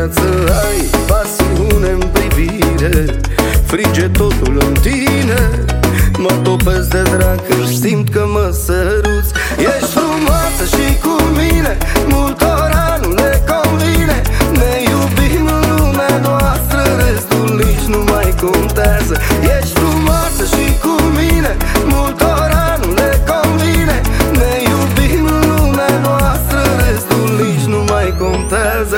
viață. Ai pasiune-n privire, frige totul în tine. Mă topesc de drag când simt că mă săruți. Ești frumoasă și cu mine multora nu le convine. Ne iubim în lumea noastră, restul nici nu mai contează. Ești frumoasă și cu mine multora nu le convine. Ne iubim în lumea noastră, restul nici nu mai contează.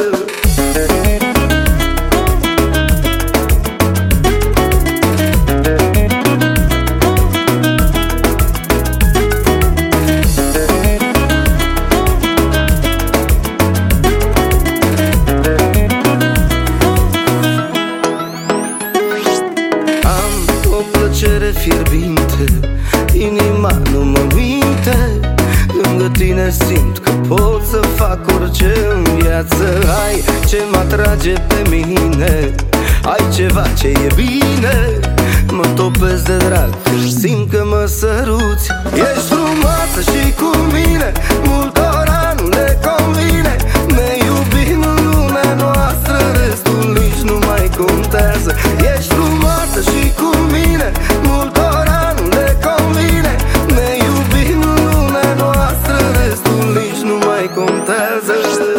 Fierbinte, inima nu mă minte. Lângă tine simt că pot să fac orice în viață. Ai ce mă atrage pe mine, ai ceva ce e bine. Mă topesc de drag când simt că mă săruți. Ești frumoasă și cu mine multora nu le convine. Ne iubim în lumea noastră, restul nici nu mai contează. Ești frumoasă și cu mine multora nu le convine. Ne iubim în lumea noastră, restul nici nu mai contează.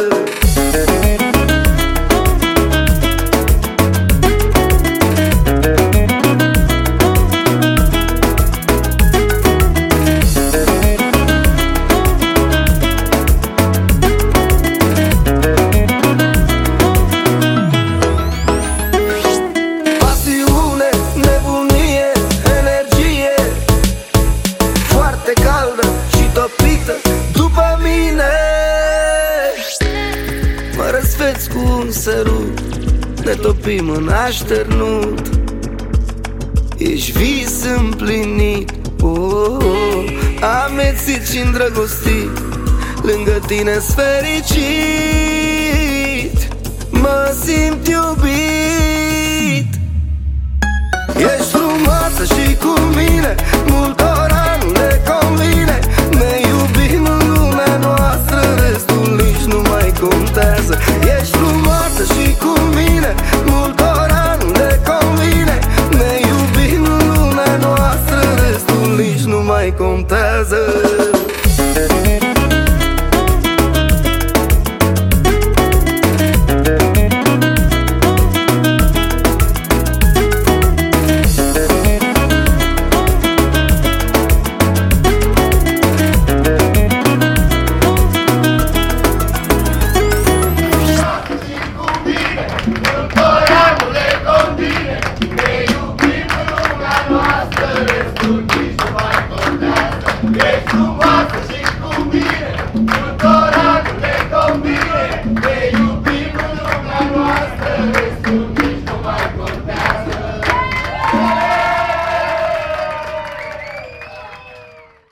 Caldă și topită după mine. Mă răsfeți cu un sărut, ne topim în așternut. Ești vis împlinit, amețit și îndrăgostit. Lângă tine-s fericit.